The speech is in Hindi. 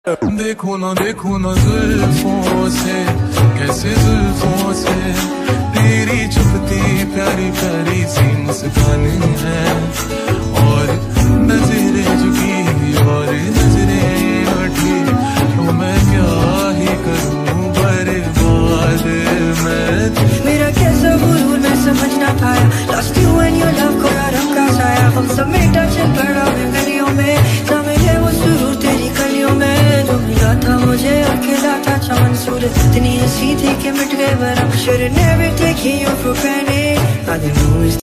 देखो ना जुल्फों से, कैसे जुल्फों से तेरी चुपती प्यारी प्यारी सी मुस्कान है, और नजरें झुकी और नजरें उठी, तो मैं क्या ही करूं बर्बाद मैं। मेरा कैसा गुरूर मैं समझ ना पाया, lost you and your love को रंग का साया, हम सब में टचन पड़ा है गलियों में, समझे वो सुरूर तेरी कलियों में, जो मिला था मुझे और खिला था चमन, सूरत इतनी हंसी थी कि मिट गए वरम, should have never taken you for granted, I didn't